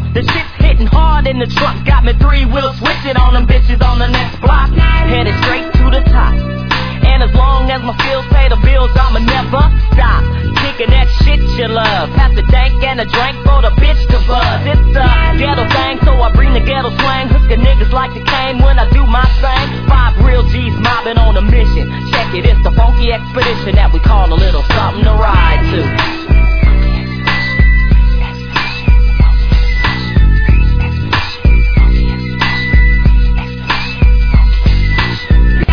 The shit's hitting hard in the truck, got me three-wheel switching on them bitches on the next block. Headed straight to the top. And as long as my skills pay the bills, I'ma never stop kicking that shit you love. Pass the dank and a drink for the bitch to buzz. It's a ghetto thing, so I bring the ghetto slang. Hooking niggas like the cane when I do my thing. 5 real G's mobbing on a mission. Check it, it's the funky expedition that we call a little something to ride to.